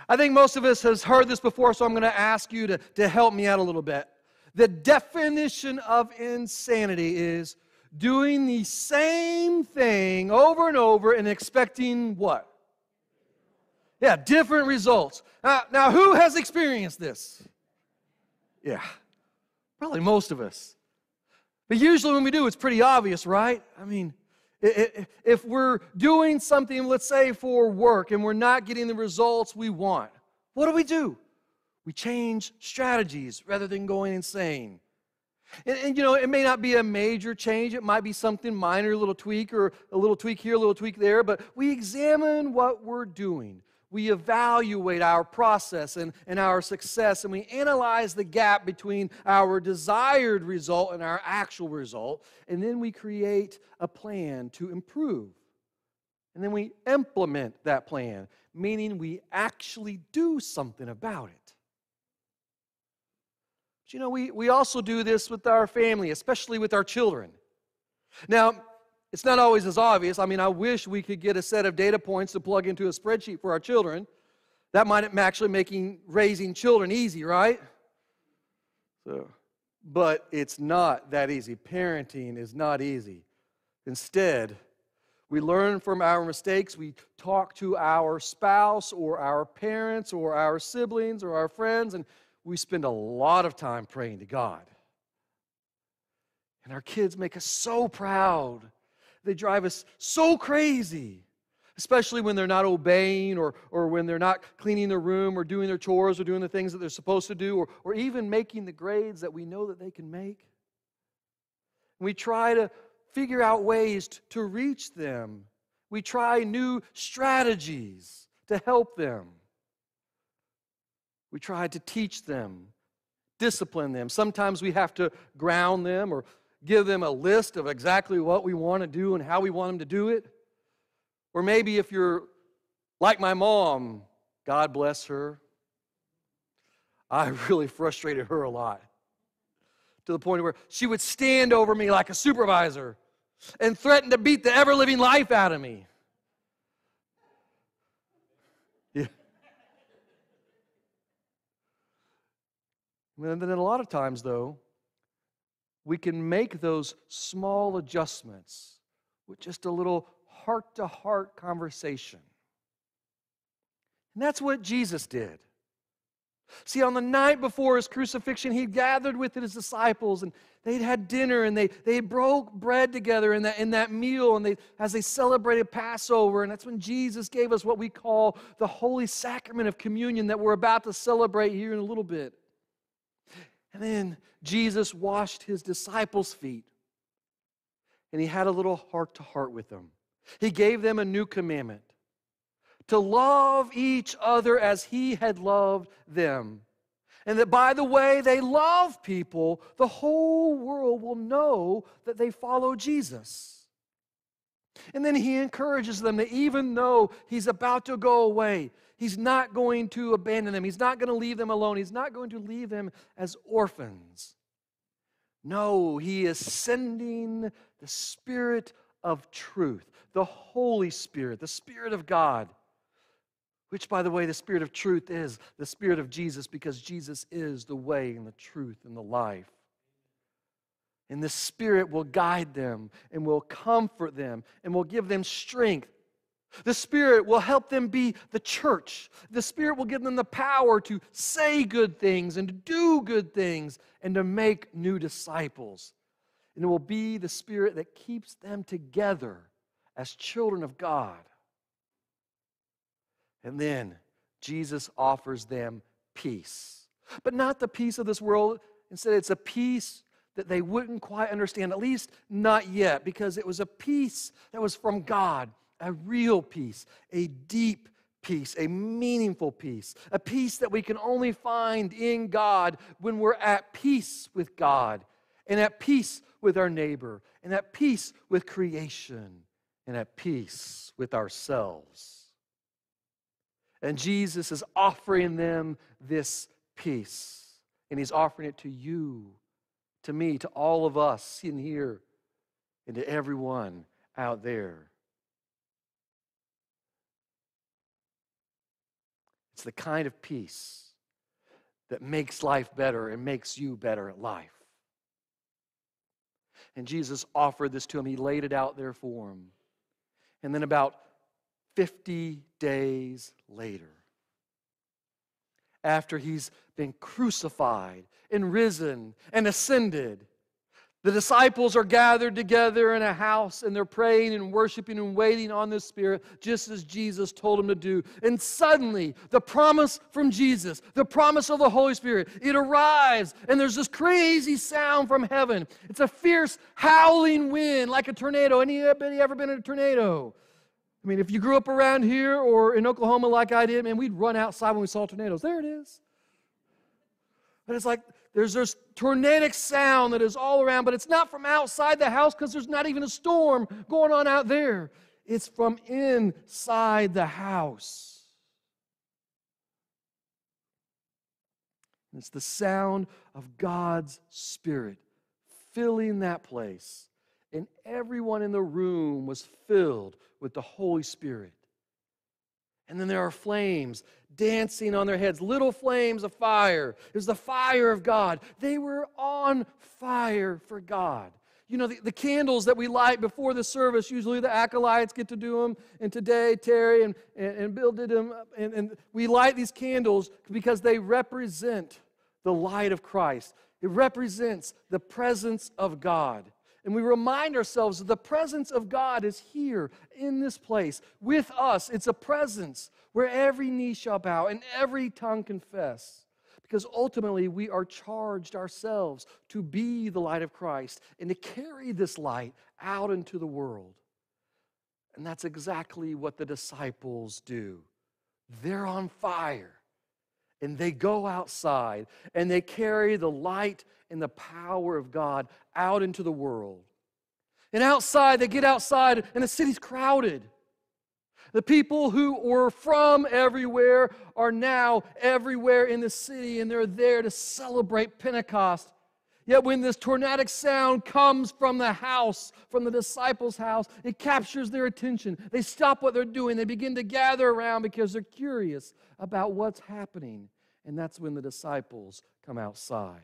I think most of us has heard this before, so I'm going to ask you to help me out a little bit. The definition of insanity is doing the same thing over and over and expecting what? Yeah, different results. Now, who has experienced this? Yeah, probably most of us. But usually when we do, it's pretty obvious, right? I mean, if we're doing something, let's say for work, and we're not getting the results we want, what do? We change strategies rather than going insane. And it may not be a major change. It might be something minor, a little tweak, or a little tweak here, a little tweak there. But we examine what we're doing. We evaluate our process and our success, and we analyze the gap between our desired result and our actual result. And then we create a plan to improve. And then we implement that plan, meaning we actually do something about it. But we also do this with our family, especially with our children. Now, it's not always as obvious. I mean, I wish we could get a set of data points to plug into a spreadsheet for our children. That might actually making raising children easy, right? But it's not that easy. Parenting is not easy. Instead, we learn from our mistakes. We talk to our spouse or our parents or our siblings or our friends, and we spend a lot of time praying to God. And our kids make us so proud. They drive us so crazy, especially when they're not obeying or when they're not cleaning their room or doing their chores or doing the things that they're supposed to do or even making the grades that we know that they can make. We try to figure out ways to reach them. We try new strategies to help them. We try to teach them, discipline them. Sometimes we have to ground them or give them a list of exactly what we want to do and how we want them to do it. Or maybe if you're like my mom, God bless her, I really frustrated her a lot to the point where she would stand over me like a supervisor and threaten to beat the ever-living life out of me. Yeah. And then a lot of times, though, we can make those small adjustments with just a little heart-to-heart conversation. And that's what Jesus did. See, on the night before his crucifixion, he gathered with his disciples, and they'd had dinner, and they broke bread together in that meal, and as they celebrated Passover, and that's when Jesus gave us what we call the Holy Sacrament of Communion that we're about to celebrate here in a little bit. And then Jesus washed his disciples' feet, and he had a little heart-to-heart with them. He gave them a new commandment, to love each other as he had loved them. And that by the way they love people, the whole world will know that they follow Jesus. And then he encourages them that even though he's about to go away, he's not going to abandon them. He's not going to leave them alone. He's not going to leave them as orphans. No, he is sending the Spirit of truth, the Holy Spirit, the Spirit of God, which, by the way, the Spirit of truth is the Spirit of Jesus, because Jesus is the way and the truth and the life. And the Spirit will guide them and will comfort them and will give them strength. The Spirit will help them be the church. The Spirit will give them the power to say good things and to do good things and to make new disciples. And it will be the Spirit that keeps them together as children of God. And then Jesus offers them peace. But not the peace of this world. Instead, it's a peace that they wouldn't quite understand, at least not yet, because it was a peace that was from God, a real peace, a deep peace, a meaningful peace, a peace that we can only find in God when we're at peace with God and at peace with our neighbor and at peace with creation and at peace with ourselves. And Jesus is offering them this peace. And he's offering it to you, to me, to all of us in here, and to everyone out there. It's the kind of peace that makes life better and makes you better at life. And Jesus offered this to him. He laid it out there for him. And then about 50 days later, after he's been crucified and risen and ascended, the disciples are gathered together in a house and they're praying and worshiping and waiting on the Spirit just as Jesus told them to do. And suddenly, the promise from Jesus, the promise of the Holy Spirit, it arrives and there's this crazy sound from heaven. It's a fierce howling wind like a tornado. Anybody ever been in a tornado? I mean, if you grew up around here or in Oklahoma like I did, man, we'd run outside when we saw tornadoes. There it is. But it's like there's this tornadic sound that is all around, but it's not from outside the house because there's not even a storm going on out there. It's from inside the house. And it's the sound of God's Spirit filling that place. And everyone in the room was filled with the Holy Spirit. And then there are flames dancing on their heads, little flames of fire. It was the fire of God. They were on fire for God. You know, the candles that we light before the service, usually the acolytes get to do them. And today, Terry and Bill did them. And we light these candles because they represent the light of Christ. It represents the presence of God. And we remind ourselves that the presence of God is here in this place with us. It's a presence where every knee shall bow and every tongue confess. Because ultimately we are charged ourselves to be the light of Christ and to carry this light out into the world. And that's exactly what the disciples do. They're on fire. And they go outside and they carry the light and the power of God out into the world. And outside, they get outside and the city's crowded. The people who were from everywhere are now everywhere in the city, and they're there to celebrate Pentecost. Yet when this tornadic sound comes from the house, from the disciples' house, it captures their attention. They stop what they're doing. They begin to gather around because they're curious about what's happening. And that's when the disciples come outside.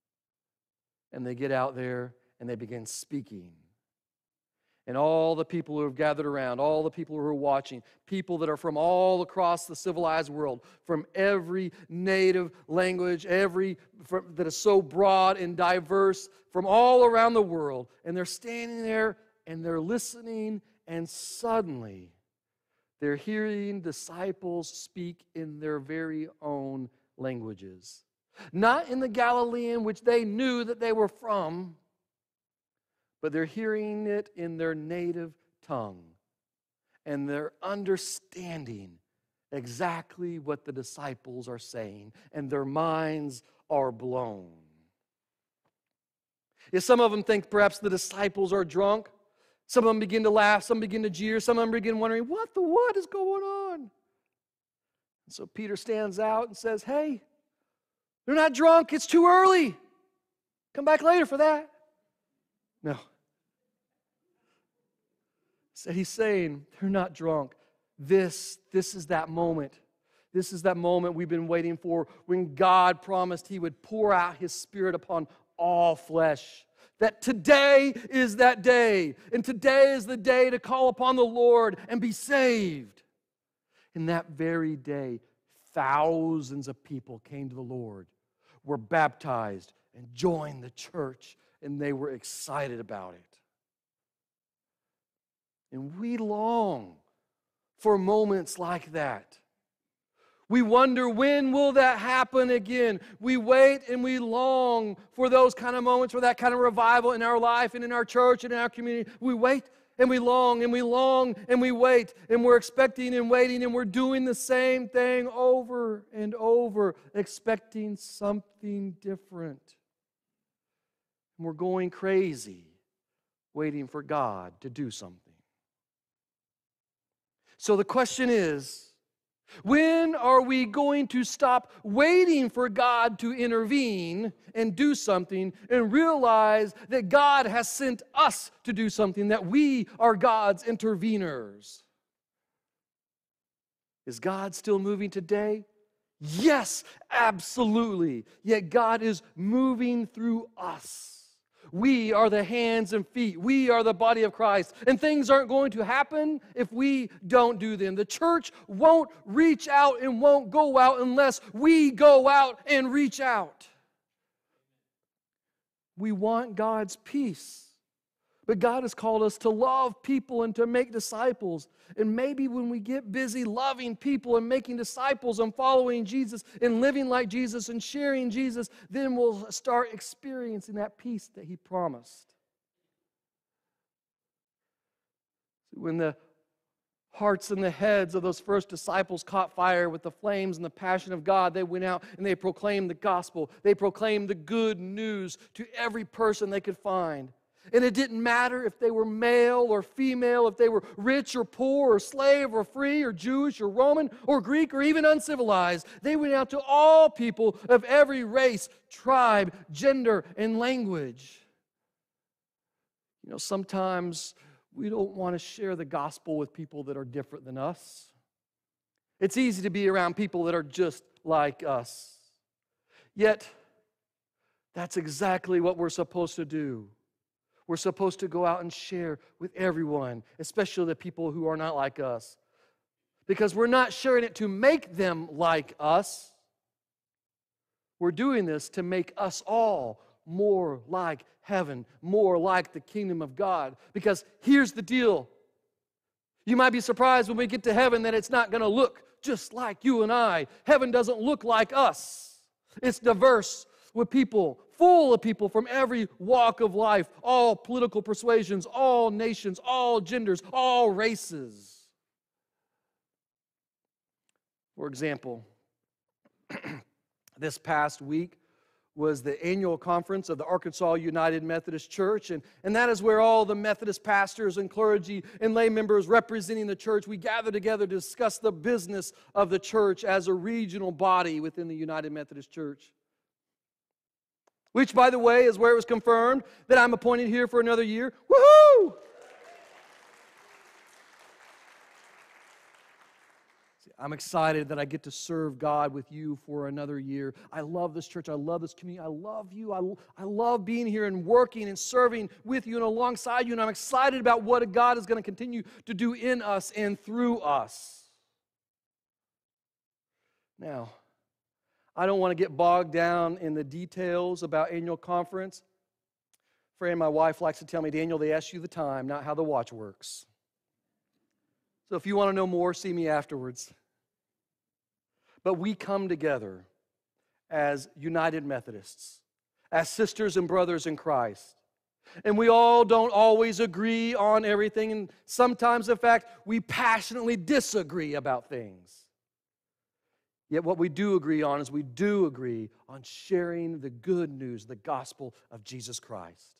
And they get out there and they begin speaking. And all the people who have gathered around, all the people who are watching, people that are from all across the civilized world, from every native language, that is so broad and diverse, from all around the world. And they're standing there and they're listening, and suddenly they're hearing disciples speak in their very own languages. Not in the Galilean, which they knew that they were from, but they're hearing it in their native tongue. And they're understanding exactly what the disciples are saying, and their minds are blown. If some of them think perhaps the disciples are drunk, some of them begin to laugh, some begin to jeer, some of them begin wondering, what is going on? And so Peter stands out and says, hey, they're not drunk, it's too early. Come back later for that. No. So he's saying they're not drunk. This is that moment. This is that moment we've been waiting for when God promised He would pour out His Spirit upon all flesh. That today is that day. And today is the day to call upon the Lord and be saved. In that very day, thousands of people came to the Lord, were baptized, and joined the church, and they were excited about it. And we long for moments like that. We wonder, when will that happen again? We wait and we long for those kind of moments, for that kind of revival in our life and in our church and in our community. We wait and we long and we long and we wait, and we're expecting and waiting, and we're doing the same thing over and over, expecting something different. And we're going crazy, waiting for God to do something. So the question is, when are we going to stop waiting for God to intervene and do something and realize that God has sent us to do something, that we are God's interveners? Is God still moving today? Yes, absolutely. Yet God is moving through us. We are the hands and feet. We are the body of Christ. And things aren't going to happen if we don't do them. The church won't reach out and won't go out unless we go out and reach out. We want God's peace. But God has called us to love people and to make disciples. And maybe when we get busy loving people and making disciples and following Jesus and living like Jesus and sharing Jesus, then we'll start experiencing that peace that He promised. When the hearts and the heads of those first disciples caught fire with the flames and the passion of God, they went out and they proclaimed the gospel. They proclaimed the good news to every person they could find. And it didn't matter if they were male or female, if they were rich or poor or slave or free or Jewish or Roman or Greek or even uncivilized. They went out to all people of every race, tribe, gender, and language. You know, sometimes we don't want to share the gospel with people that are different than us. It's easy to be around people that are just like us. Yet, that's exactly what we're supposed to do. We're supposed to go out and share with everyone, especially the people who are not like us. Because we're not sharing it to make them like us. We're doing this to make us all more like heaven, more like the kingdom of God. Because here's the deal. You might be surprised when we get to heaven that it's not going to look just like you and I. Heaven doesn't look like us. It's diverse with people, full of people from every walk of life, all political persuasions, all nations, all genders, all races. For example, this past week was the annual conference of the Arkansas United Methodist Church, and that is where all the Methodist pastors and clergy and lay members representing the church, we gather together to discuss the business of the church as a regional body within the United Methodist Church. Which, by the way, is where it was confirmed that I'm appointed here for another year. Woohoo! I'm excited that I get to serve God with you for another year. I love this church. I love this community. I love you. I love being here and working and serving with you and alongside you. And I'm excited about what God is going to continue to do in us and through us. Now, I don't want to get bogged down in the details about annual conference. Fran, my wife, likes to tell me, Daniel, they ask you the time, not how the watch works. So if you want to know more, see me afterwards. But we come together as United Methodists, as sisters and brothers in Christ. And we all don't always agree on everything. And sometimes, in fact, we passionately disagree about things. Yet what we do agree on is we do agree on sharing the good news, the gospel of Jesus Christ.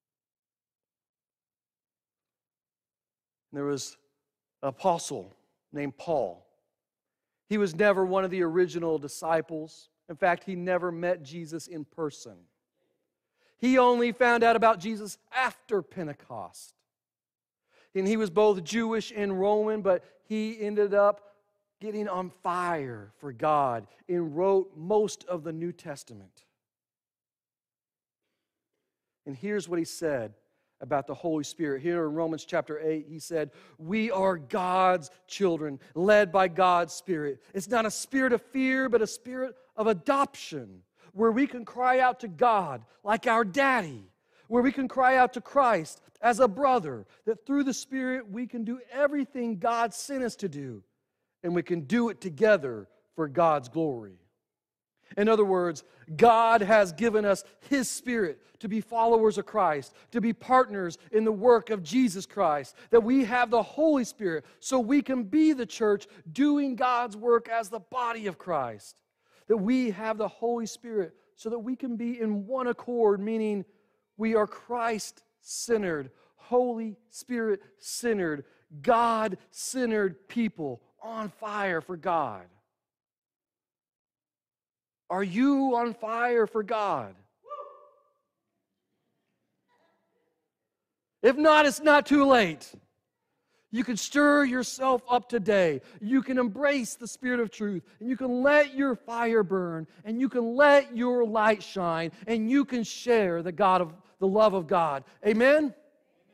There was an apostle named Paul. He was never one of the original disciples. In fact, he never met Jesus in person. He only found out about Jesus after Pentecost. And he was both Jewish and Roman, but he ended up getting on fire for God and wrote most of the New Testament. And here's what he said about the Holy Spirit. Here in Romans chapter 8, he said, we are God's children, led by God's Spirit. It's not a spirit of fear, but a spirit of adoption, where we can cry out to God like our daddy, where we can cry out to Christ as a brother, that through the Spirit we can do everything God sent us to do. And we can do it together for God's glory. In other words, God has given us His Spirit to be followers of Christ, to be partners in the work of Jesus Christ, that we have the Holy Spirit so we can be the church doing God's work as the body of Christ, that we have the Holy Spirit so that we can be in one accord, meaning we are Christ-centered, Holy Spirit-centered, God-centered people on fire for God. Are you on fire for God? If not, it's not too late. You can stir yourself up today. You can embrace the Spirit of truth, and you can let your fire burn, and you can let your light shine, and you can share the love of God. Amen?